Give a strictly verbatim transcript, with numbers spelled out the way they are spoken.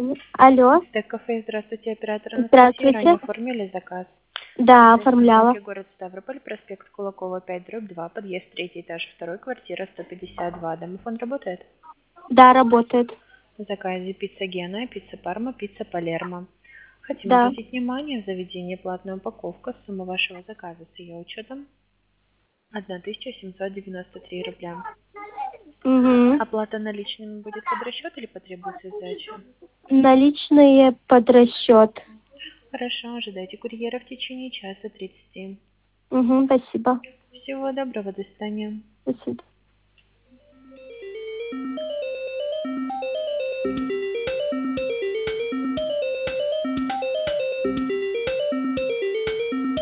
Алло. Стек-кафе, здравствуйте, оператор Анастасия. Ранее Здравствуйте. оформили заказ. Да, Адрес оформляла. Химки, город Ставрополь, проспект Кулакова, пять, дробь два, подъезд третий этаж, второй, квартира сто пятьдесят два. Домофон работает? Да, работает. В заказе пицца Гена, пицца Парма, пицца Палермо. Хотим Да. обратить внимание в заведении платная упаковка. Сумма вашего заказа с ее учетом тысяча семьсот девяносто три рубля. Угу. Оплата наличными будет под расчет или потребуется сдача? Наличные под расчет. Хорошо, ожидайте курьера в течение часа тридцати. Угу, спасибо. Всего доброго, до свидания. До свидания.